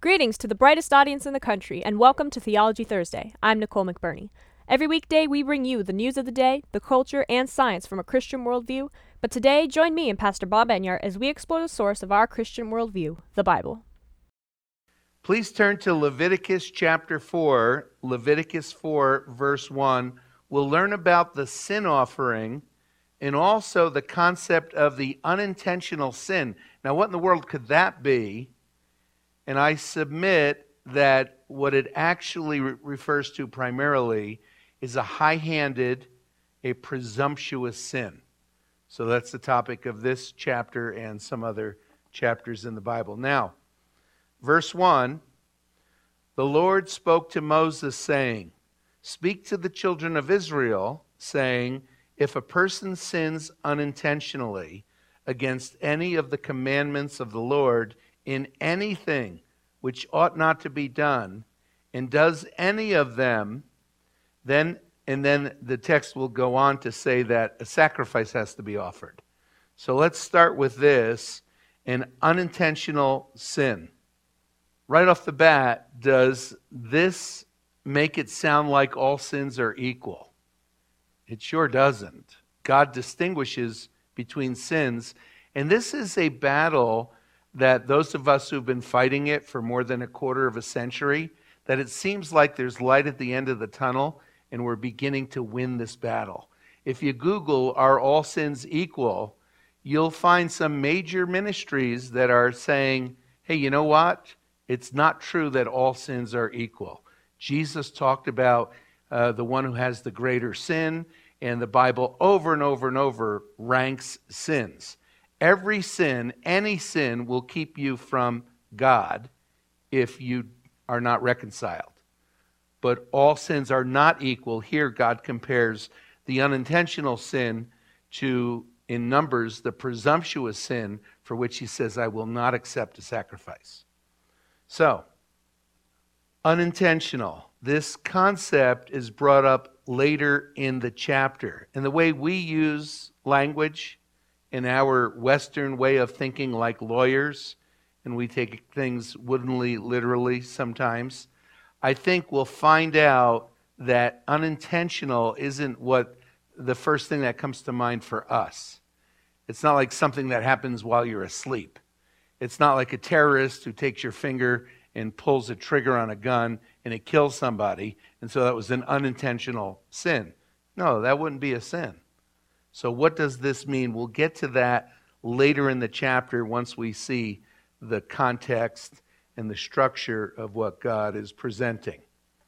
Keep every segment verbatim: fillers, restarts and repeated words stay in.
Greetings to the brightest audience in the country, and welcome to Theology Thursday. I'm Nicole McBurney. Every weekday, we bring you the news of the day, the culture, and science from a Christian worldview. But today, join me and Pastor Bob Enyart as we explore the source of our Christian worldview, the Bible. Please turn to Leviticus chapter four, Leviticus four, verse one. We'll learn about the sin offering and also the concept of the unintentional sin. Now, what in the world could that be? And I submit that what it actually re- refers to primarily is a high-handed, a presumptuous sin. So that's the topic of this chapter and some other chapters in the Bible. Now, verse one, the Lord spoke to Moses, saying, "Speak to the children of Israel, saying, if a person sins unintentionally against any of the commandments of the Lord in anything which ought not to be done, and does any of them, then," and then the text will go on to say that a sacrifice has to be offered. So let's start with this, an unintentional sin. Right off the bat, does this make it sound like all sins are equal? It sure doesn't. God distinguishes between sins, and this is a battle that those of us who've been fighting it for more than a quarter of a century, that it seems like there's light at the end of the tunnel and we're beginning to win this battle. If you Google, "Are all sins equal?" you'll find some major ministries that are saying, hey, you know what? It's not true that all sins are equal. Jesus talked about uh, the one who has the greater sin, and the Bible over and over and over ranks sins. Every sin, any sin, will keep you from God if you are not reconciled. But all sins are not equal. Here God compares the unintentional sin to, in Numbers, the presumptuous sin for which he says, I will not accept a sacrifice. So, unintentional. This concept is brought up later in the chapter. And the way we use language in our Western way of thinking, like lawyers, and we take things woodenly, literally sometimes, I think we'll find out that unintentional isn't what the first thing that comes to mind for us. It's not like something that happens while you're asleep. It's not like a terrorist who takes your finger and pulls a trigger on a gun and it kills somebody, and so that was an unintentional sin. No, that wouldn't be a sin. So what does this mean? We'll get to that later in the chapter once we see the context and the structure of what God is presenting.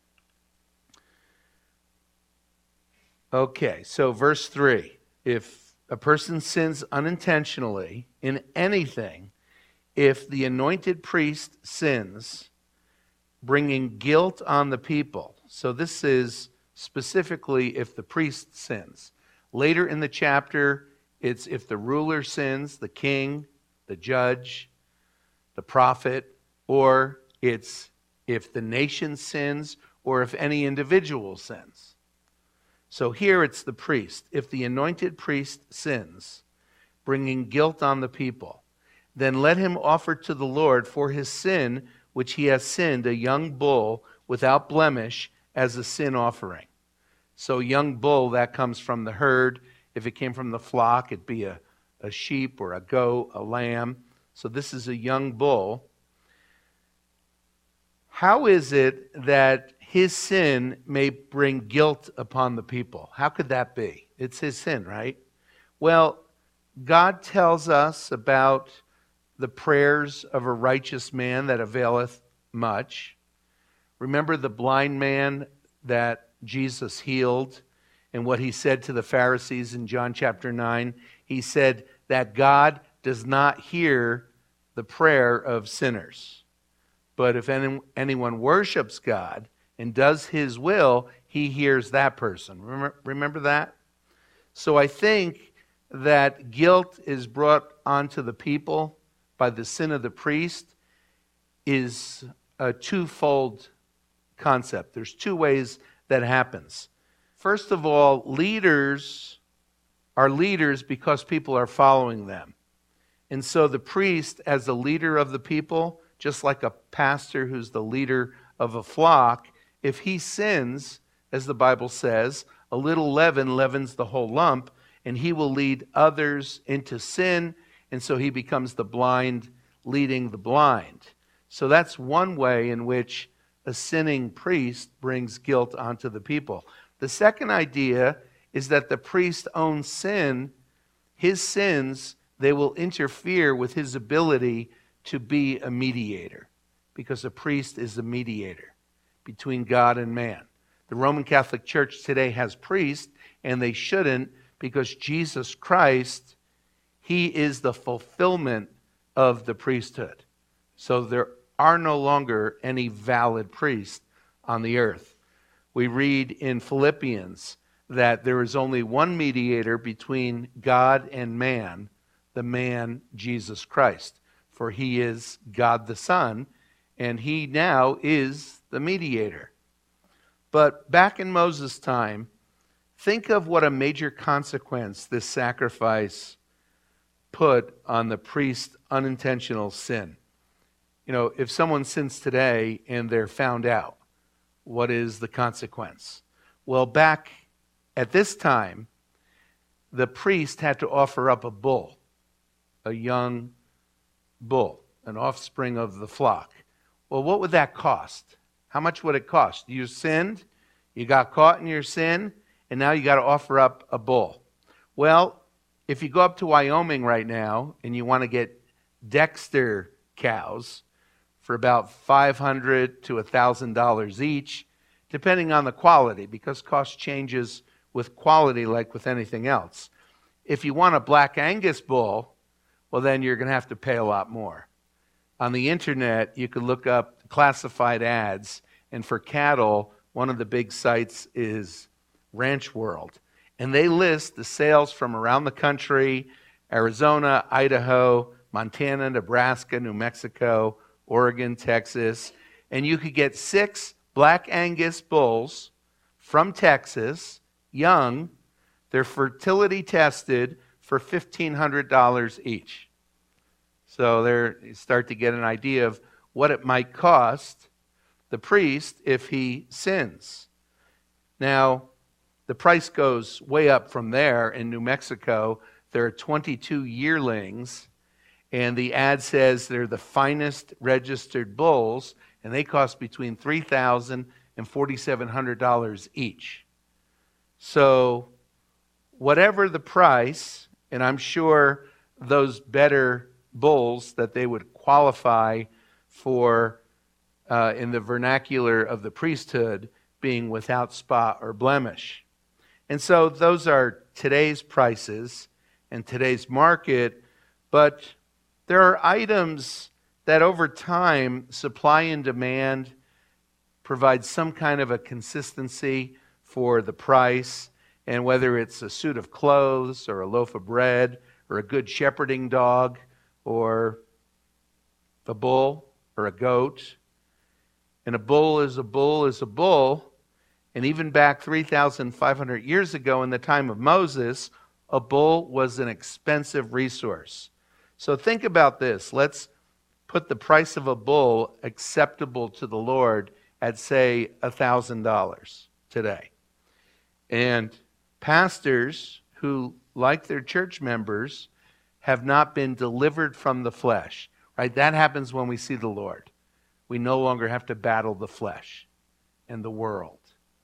Okay, so verse three. If a person sins unintentionally in anything, if the anointed priest sins, bringing guilt on the people. So this is specifically if the priest sins. Later in the chapter, it's if the ruler sins, the king, the judge, the prophet, or it's if the nation sins, or if any individual sins. So here it's the priest. If the anointed priest sins, bringing guilt on the people, then let him offer to the Lord for his sin, which he has sinned, a young bull without blemish as a sin offering. So young bull, that comes from the herd. If it came from the flock, it'd be a, a sheep or a goat, a lamb. So this is a young bull. How is it that his sin may bring guilt upon the people? How could that be? It's his sin, right? Well, God tells us about the prayers of a righteous man that availeth much. Remember the blind man that Jesus healed, and what he said to the Pharisees in John chapter nine? He said that God does not hear the prayer of sinners. But if any, anyone worships God and does his will, he hears that person. Remember, remember that? So I think that guilt is brought onto the people by the sin of the priest is a twofold concept. There's two ways that happens. First of all, leaders are leaders because people are following them. And so the priest, as the leader of the people, just like a pastor who's the leader of a flock, if he sins, as the Bible says, a little leaven leavens the whole lump, and he will lead others into sin, and so he becomes the blind leading the blind. So that's one way in which a sinning priest brings guilt onto the people. The second idea is that the priest's own sin, his sins, they will interfere with his ability to be a mediator, because a priest is a mediator between God and man. The Roman Catholic Church today has priests, and they shouldn't, because Jesus Christ, he is the fulfillment of the priesthood. So there are no longer any valid priests on the earth. We read in Philippians that there is only one mediator between God and man, the man Jesus Christ. For he is God the Son, and he now is the mediator. But back in Moses' time, think of what a major consequence this sacrifice put on the priest's unintentional sin. You know, if someone sins today and they're found out, what is the consequence? Well, back at this time, the priest had to offer up a bull, a young bull, an offspring of the flock. Well, what would that cost? How much would it cost? You sinned, you got caught in your sin, and now you got to offer up a bull. Well, if you go up to Wyoming right now and you want to get Dexter cows for about five hundred to one thousand dollars each, depending on the quality, because cost changes with quality like with anything else. If you want a Black Angus bull, well, then you're going to have to pay a lot more. On the internet, you could look up classified ads, and for cattle, one of the big sites is Ranch World. And they list the sales from around the country: Arizona, Idaho, Montana, Nebraska, New Mexico, Oregon, Texas. And you could get six Black Angus bulls from Texas, young. They're fertility tested for fifteen hundred dollars each. So there you start to get an idea of what it might cost the priest if he sins. Now, the price goes way up from there. In New Mexico, there are twenty-two yearlings, and the ad says they're the finest registered bulls, and they cost between three thousand dollars and four thousand seven hundred dollars each. So whatever the price, and I'm sure those better bulls that they would qualify for uh, in the vernacular of the priesthood being without spot or blemish. And so those are today's prices and today's market, but there are items that over time, supply and demand provide some kind of a consistency for the price, and whether it's a suit of clothes or a loaf of bread or a good shepherding dog or a bull or a goat. And a bull is a bull is a bull. And even back three thousand five hundred years ago in the time of Moses, a bull was an expensive resource. So think about this. Let's put the price of a bull acceptable to the Lord at, say, one thousand dollars today. And pastors who, like their church members, have not been delivered from the flesh, right? That happens when we see the Lord. We no longer have to battle the flesh and the world.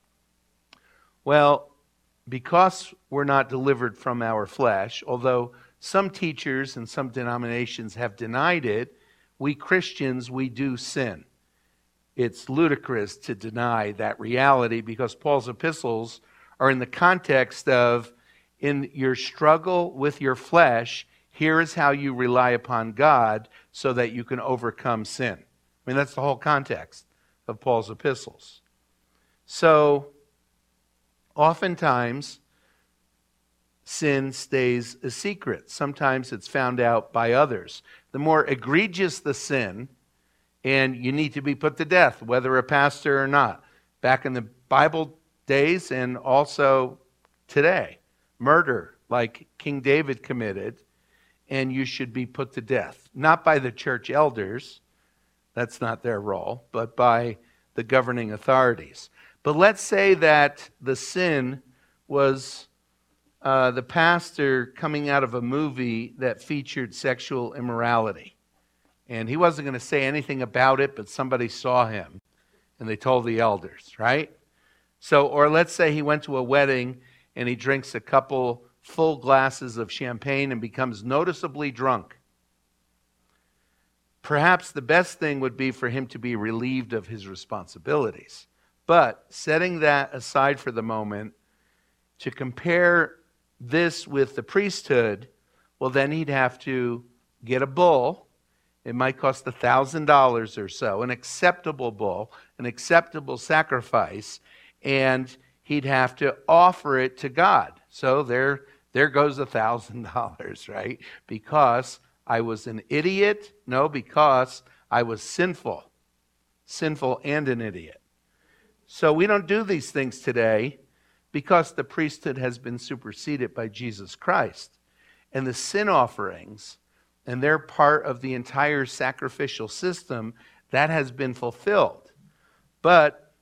Well, because we're not delivered from our flesh, although some teachers and some denominations have denied it, we Christians, we do sin. It's ludicrous to deny that reality, because Paul's epistles are in the context of, in your struggle with your flesh, here is how you rely upon God so that you can overcome sin. I mean, that's the whole context of Paul's epistles. So, oftentimes, sin stays a secret. Sometimes it's found out by others. The more egregious the sin, and you need to be put to death, whether a pastor or not. Back in the Bible days and also today, murder, like King David committed, and you should be put to death. Not by the church elders, That's not their role, but by the governing authorities. But let's say that the sin was uh, the pastor coming out of a movie that featured sexual immorality. And he wasn't going to say anything about it, but somebody saw him and they told the elders, right? So, or let's say he went to a wedding and he drinks a couple full glasses of champagne and becomes noticeably drunk. Perhaps the best thing would be for him to be relieved of his responsibilities. But setting that aside for the moment, to compare this with the priesthood, well, then he'd have to get a bull. It might cost one thousand dollars or so, an acceptable bull, an acceptable sacrifice, and he'd have to offer it to God. So there, there goes one thousand dollars, right? Because I was an idiot? No, because I was sinful. Sinful and an idiot. So we don't do these things today because the priesthood has been superseded by Jesus Christ. And the sin offerings, and they're part of the entire sacrificial system, that has been fulfilled. But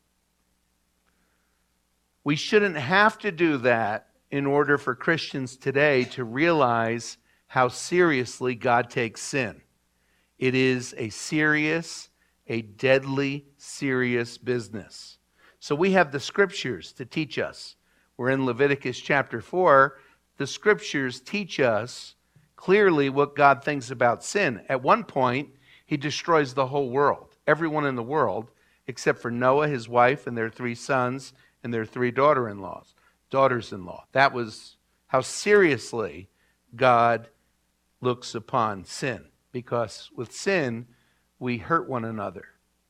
we shouldn't have to do that in order for Christians today to realize how seriously God takes sin. It is a serious, a deadly serious business. So we have the scriptures to teach us. We're in Leviticus chapter four. The scriptures teach us clearly what God thinks about sin. At one point, he destroys the whole world, everyone in the world, except for Noah, his wife, and their three sons, and their three daughter-in-laws, daughters-in-law. That was how seriously God looks upon sin, because with sin, we hurt one another,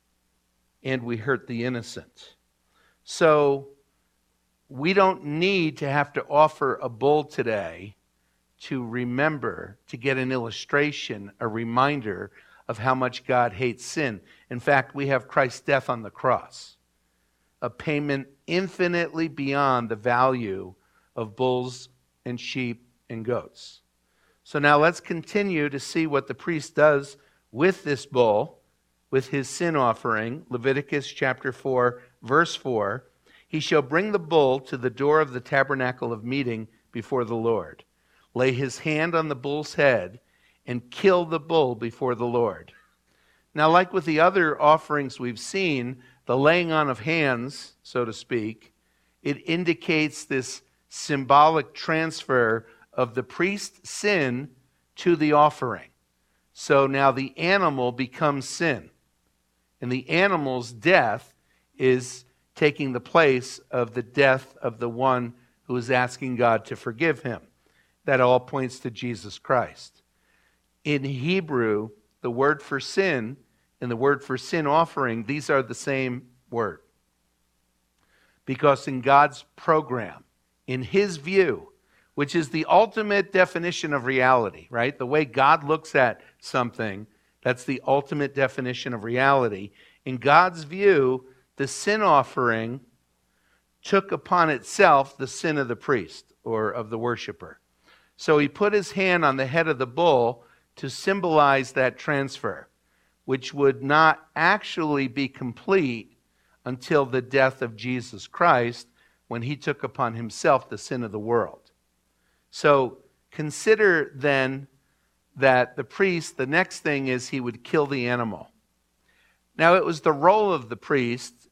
and we hurt the innocent. So we don't need to have to offer a bull today to remember, to get an illustration, a reminder of how much God hates sin. In fact, we have Christ's death on the cross, a payment infinitely beyond the value of bulls and sheep and goats. So now let's continue to see what the priest does with this bull, with his sin offering. Leviticus chapter four, verse four. He shall bring the bull to the door of the tabernacle of meeting before the Lord. Lay his hand on the bull's head and kill the bull before the Lord. Now, like with the other offerings we've seen, the laying on of hands, so to speak, it indicates this symbolic transfer of the priest's sin to the offering. So now the animal becomes sin. And the animal's death is taking the place of the death of the one who is asking God to forgive him. That all points to Jesus Christ. In Hebrew, the word for sin and the word for sin offering, these are the same word. Because in God's program, in his view, which is the ultimate definition of reality, right? The way God looks at something, that's the ultimate definition of reality. In God's view, the sin offering took upon itself the sin of the priest or of the worshiper. So he put his hand on the head of the bull to symbolize that transfer, which would not actually be complete until the death of Jesus Christ, when he took upon himself the sin of the world. So consider then that the priest, the next thing is he would kill the animal. Now it was the role of the priests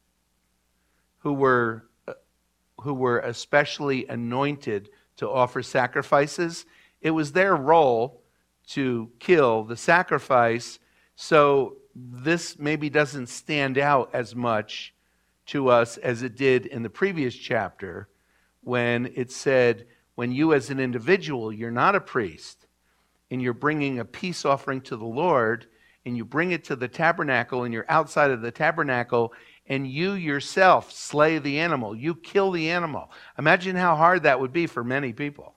who were, who were especially anointed to offer sacrifices. It was their role to kill the sacrifice. So this maybe doesn't stand out as much to us as it did in the previous chapter, when it said, when you as an individual, you're not a priest, and you're bringing a peace offering to the Lord, and you bring it to the tabernacle, and you're outside of the tabernacle, and you yourself slay the animal. You kill the animal. Imagine how hard that would be for many people.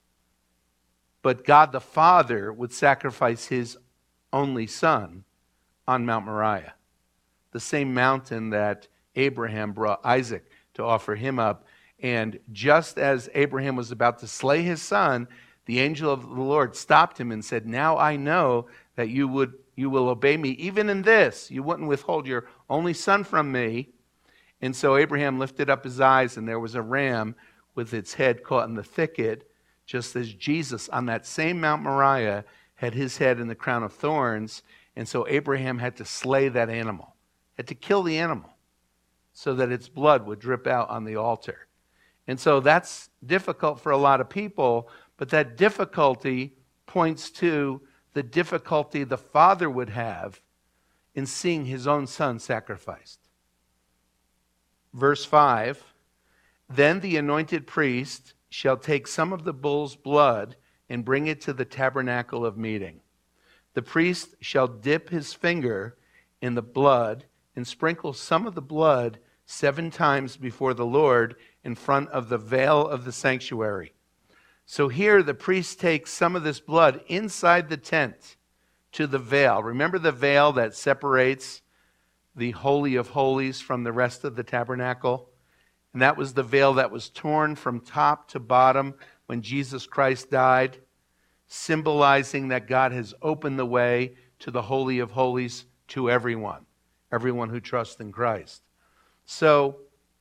But God the Father would sacrifice his only son on Mount Moriah, the same mountain that Abraham brought Isaac to offer him up. And just as Abraham was about to slay his son, the angel of the Lord stopped him and said, now I know that you would you will obey me. Even in this, you wouldn't withhold your only son from me. And so Abraham lifted up his eyes, and there was a ram with its head caught in the thicket, just as Jesus on that same Mount Moriah had his head in the crown of thorns. And so Abraham had to slay that animal, had to kill the animal so that its blood would drip out on the altar. And so that's difficult for a lot of people, but that difficulty points to the difficulty the father would have in seeing his own son sacrificed. Verse five, then the anointed priest shall take some of the bull's blood and bring it to the tabernacle of meeting. The priest shall dip his finger in the blood and sprinkle some of the blood seven times before the Lord in front of the veil of the sanctuary. So here the priest takes some of this blood inside the tent to the veil. Remember the veil that separates the Holy of Holies from the rest of the tabernacle? And that was the veil that was torn from top to bottom when Jesus Christ died, symbolizing that God has opened the way to the Holy of Holies to everyone, everyone who trusts in Christ. So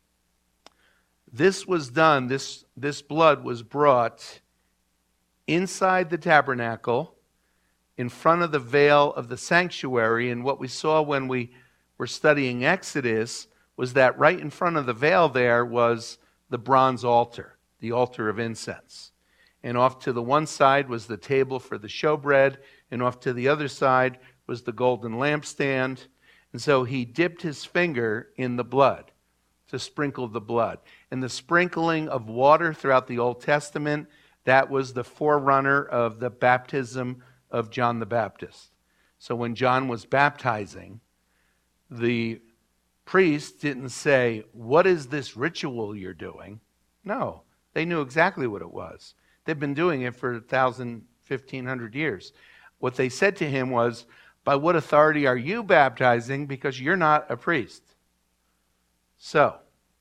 this was done, this, this blood was brought inside the tabernacle in front of the veil of the sanctuary. And what we saw when we were studying Exodus was that right in front of the veil there was the bronze altar, the altar of incense. And off to the one side was the table for the showbread, and off to the other side was the golden lampstand. And so he dipped his finger in the blood to sprinkle the blood. And the sprinkling of water throughout the Old Testament, that was the forerunner of the baptism of John the Baptist. So when John was baptizing, the priest didn't say, "What is this ritual you're doing?" No, they knew exactly what it was. They've been doing it for one thousand, fifteen hundred years. What they said to him was, "By what authority are you baptizing? Because you're not a priest." So,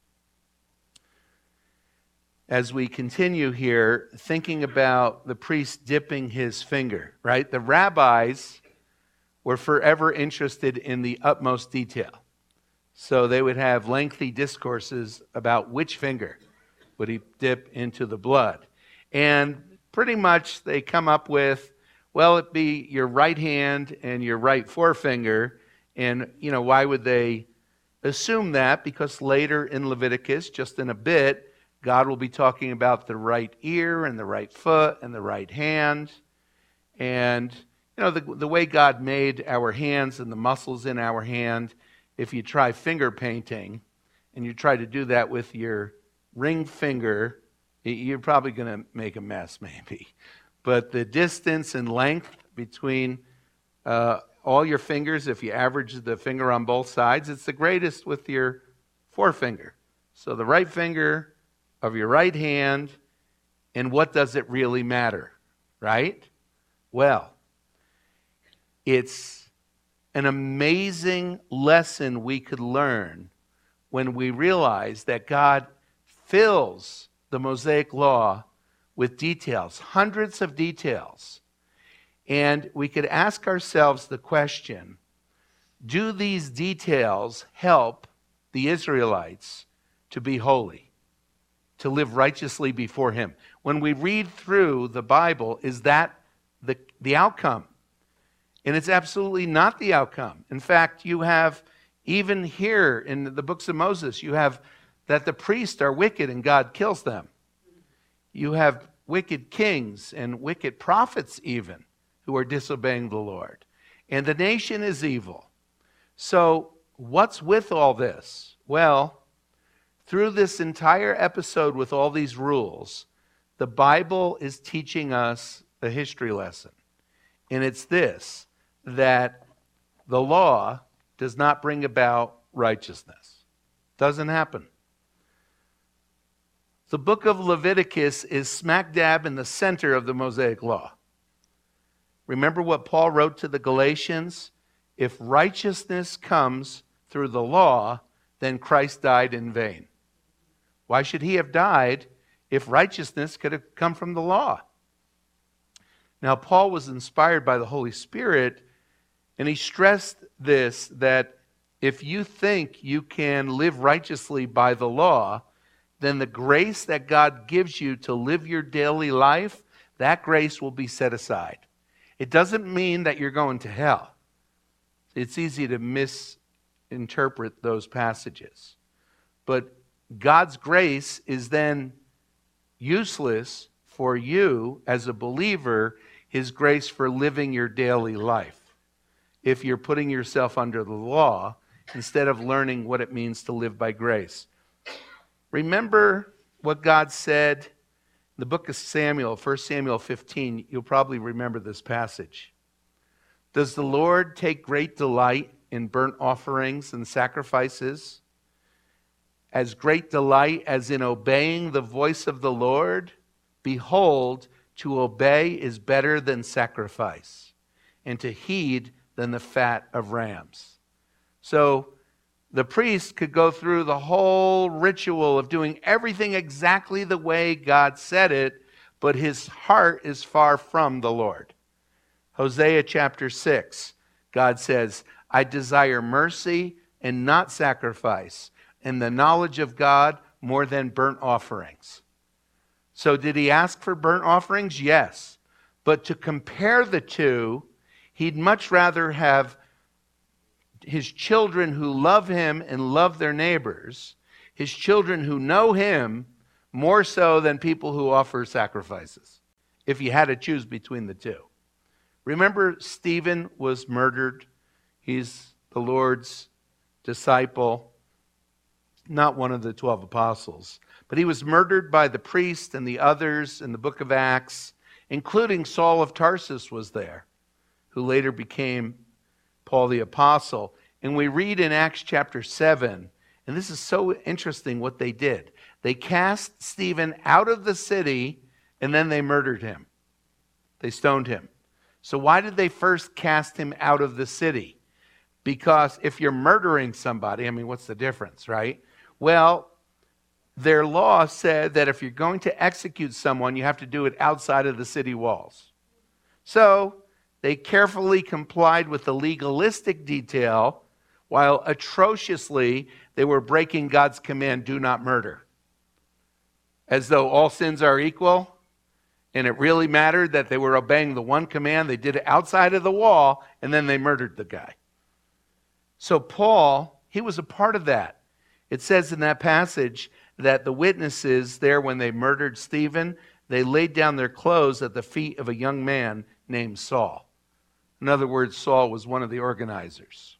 as we continue here, thinking about the priest dipping his finger, right? The rabbis were forever interested in the utmost detail. So they would have lengthy discourses about which finger would he dip into the blood. And pretty much they come up with, well, it'd be your right hand and your right forefinger. And, you know, why would they assume that? Because later in Leviticus, just in a bit, God will be talking about the right ear and the right foot and the right hand. And, you know, the, the way God made our hands and the muscles in our hand, if you try finger painting and you try to do that with your ring finger, you're probably going to make a mess maybe. But the distance and length between uh, all your fingers, if you average the finger on both sides, it's the greatest with your forefinger. So the right finger of your right hand, and what does it really matter, right? Well, it's an amazing lesson we could learn when we realize that God fills the Mosaic Law with details, hundreds of details. And we could ask ourselves the question, do these details help the Israelites to be holy, to live righteously before Him? When we read through the Bible, is that the, the outcome? And it's absolutely not the outcome. In fact, you have, even here in the books of Moses, you have that the priests are wicked and God kills them. You have wicked kings and wicked prophets even who are disobeying the Lord. And the nation is evil. So what's with all this? Well, through this entire episode with all these rules, the Bible is teaching us a history lesson. And it's this, that the law does not bring about righteousness. Doesn't happen. The book of Leviticus is smack dab in the center of the Mosaic Law. Remember what Paul wrote to the Galatians? If righteousness comes through the law, then Christ died in vain. Why should he have died if righteousness could have come from the law? Now, Paul was inspired by the Holy Spirit, And he stressed this, that if you think you can live righteously by the law, then the grace that God gives you to live your daily life, that grace will be set aside. It doesn't mean that you're going to hell. It's easy to misinterpret those passages. But God's grace is then useless for you as a believer, his grace for living your daily life, if you're putting yourself under the law instead of learning what it means to live by grace. Remember what God said in the book of Samuel, First Samuel fifteen. You'll probably remember this passage. Does the Lord take great delight in burnt offerings and sacrifices? As great delight as in obeying the voice of the Lord? Behold, to obey is better than sacrifice, and to heed than the fat of rams. So the priest could go through the whole ritual of doing everything exactly the way God said it, but his heart is far from the Lord. Hosea chapter six, God says, I desire mercy and not sacrifice, and the knowledge of God more than burnt offerings. So did he ask for burnt offerings? Yes. But to compare the two, he'd much rather have his children who love him and love their neighbors, his children who know him, more so than people who offer sacrifices, if he had to choose between the two. Remember, Stephen was murdered. He's the Lord's disciple, not one of the twelve apostles. But he was murdered by the priest and the others in the book of Acts, including Saul of Tarsus was there, who later became Paul the Apostle. And we read in Acts chapter seven, and this is so interesting what they did. They cast Stephen out of the city, and then they murdered him. They stoned him. So why did they first cast him out of the city? Because if you're murdering somebody, I mean, what's the difference, right? Well, their law said that if you're going to execute someone, you have to do it outside of the city walls. So they carefully complied with the legalistic detail, while atrociously they were breaking God's command, do not murder. As though all sins are equal, and it really mattered that they were obeying the one command. They did it outside of the wall, and then they murdered the guy. So Paul, he was a part of that. It says in that passage that the witnesses there, when they murdered Stephen, they laid down their clothes at the feet of a young man named Saul. In other words, Saul was one of the organizers.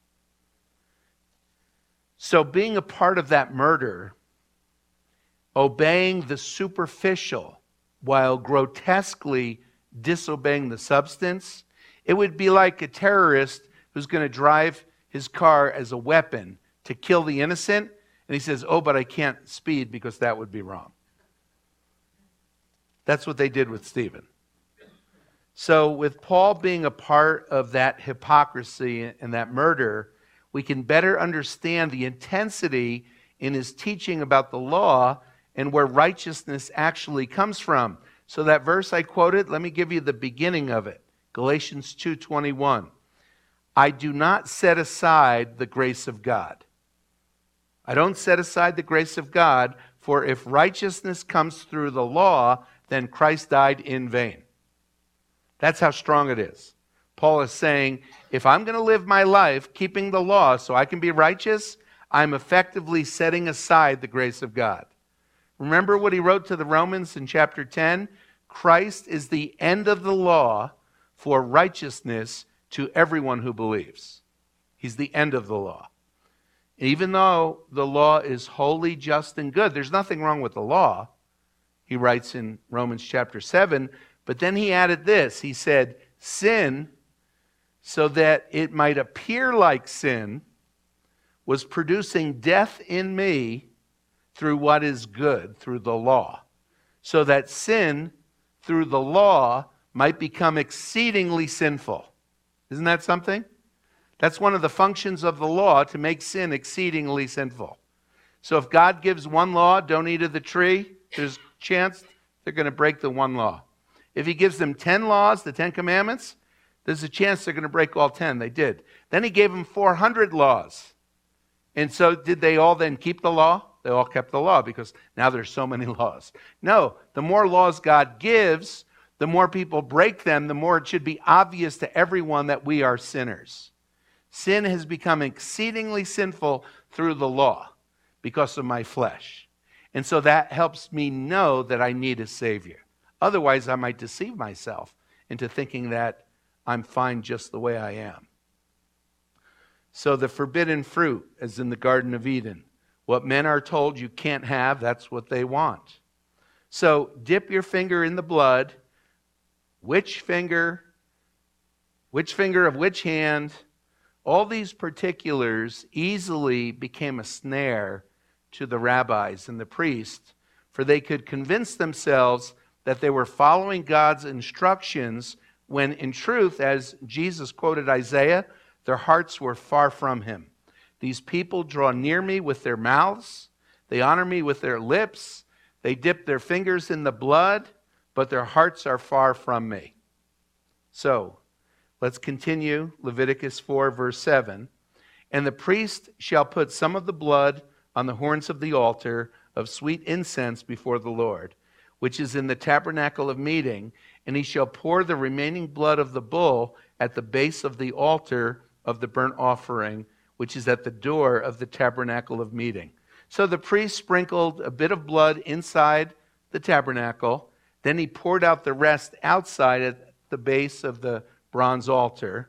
So being a part of that murder, obeying the superficial while grotesquely disobeying the substance, it would be like a terrorist who's going to drive his car as a weapon to kill the innocent, and he says, oh, but I can't speed because that would be wrong. That's what they did with Stephen. So with Paul being a part of that hypocrisy and that murder, we can better understand the intensity in his teaching about the law and where righteousness actually comes from. So that verse I quoted, let me give you the beginning of it. Galatians two twenty-one. I do not set aside the grace of God. I don't set aside the grace of God, for if righteousness comes through the law, then Christ died in vain. That's how strong it is. Paul is saying, if I'm going to live my life keeping the law so I can be righteous, I'm effectively setting aside the grace of God. Remember what he wrote to the Romans in chapter ten? Christ is the end of the law for righteousness to everyone who believes. He's the end of the law. Even though the law is holy, just, and good, there's nothing wrong with the law, he writes in Romans chapter seven. But then he added this. He said, sin, so that it might appear like sin, was producing death in me through what is good, through the law. So that sin, through the law, might become exceedingly sinful. Isn't that something? That's one of the functions of the law, to make sin exceedingly sinful. So if God gives one law, don't eat of the tree, there's a chance they're going to break the one law. If he gives them ten laws, the Ten Commandments, There's a chance they're going to break all ten. They did. Then he gave them four hundred laws. And so did they all then keep the law? They all kept the law because now there's so many laws. No, the more laws God gives, the more people break them, the more it should be obvious to everyone that we are sinners. Sin has become exceedingly sinful through the law because of my flesh. And so that helps me know that I need a Savior. Otherwise, I might deceive myself into thinking that I'm fine just the way I am. So the forbidden fruit, as in the Garden of Eden, what men are told you can't have, that's what they want. So dip your finger in the blood. Which finger? Which finger of which hand? All these particulars easily became a snare to the rabbis and the priests, for they could convince themselves that they were following God's instructions when in truth, as Jesus quoted Isaiah, their hearts were far from him. These people draw near me with their mouths. They honor me with their lips. They dip their fingers in the blood, but their hearts are far from me. So, let's continue. Leviticus four, verse seven. And the priest shall put some of the blood on the horns of the altar of sweet incense before the Lord, which is in the tabernacle of meeting, and he shall pour the remaining blood of the bull at the base of the altar of the burnt offering, which is at the door of the tabernacle of meeting. So the priest sprinkled a bit of blood inside the tabernacle. Then he poured out the rest outside at the base of the bronze altar.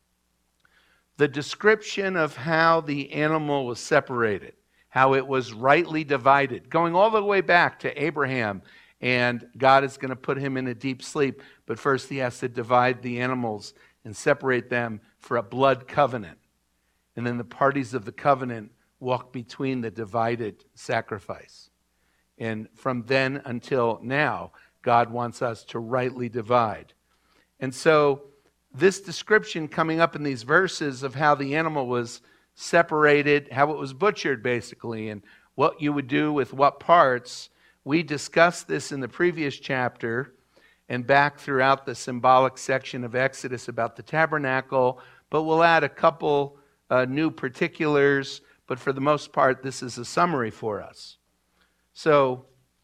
The description of how the animal was separated, how it was rightly divided, going all the way back to Abraham, and God is going to put him in a deep sleep, but first he has to divide the animals and separate them for a blood covenant. And then the parties of the covenant walk between the divided sacrifice. And from then until now, God wants us to rightly divide. And so this description coming up in these verses of how the animal was separated, how it was butchered basically, and what you would do with what parts, we discussed this in the previous chapter and back throughout the symbolic section of Exodus about the tabernacle, but we'll add a couple uh, new particulars, but for the most part, this is a summary for us. So,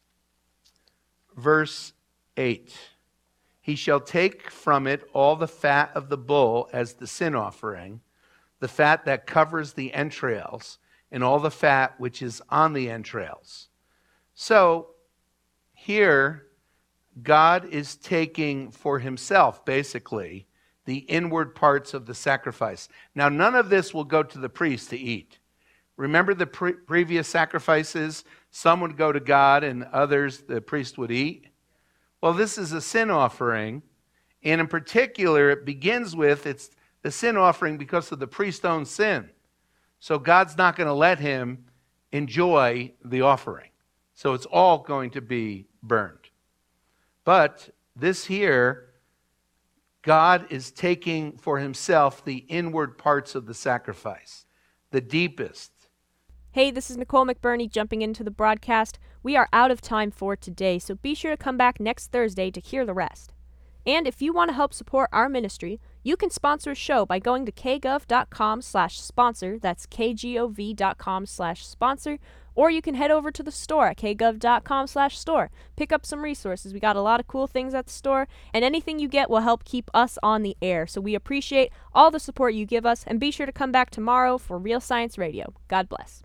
verse eight. He shall take from it all the fat of the bull as the sin offering, the fat that covers the entrails, and all the fat which is on the entrails. So, here, God is taking for himself, basically, the inward parts of the sacrifice. Now, none of this will go to the priest to eat. Remember the pre- previous sacrifices? Some would go to God and others the priest would eat. Well, this is a sin offering, and in particular, it begins with, it's the sin offering because of the priest's own sin. So God's not going to let him enjoy the offering. So it's all going to be burned. But this here, God is taking for himself the inward parts of the sacrifice, the deepest. Hey, this is Nicole McBurney jumping into the broadcast. We are out of time for today, so be sure to come back next Thursday to hear the rest. And if you want to help support our ministry, you can sponsor a show by going to kgov.com slash sponsor, that's kgov.com slash sponsor, or you can head over to the store at kgov.com slash store. Pick up some resources. We got a lot of cool things at the store, and anything you get will help keep us on the air. So we appreciate all the support you give us, and be sure to come back tomorrow for Real Science Radio. God bless.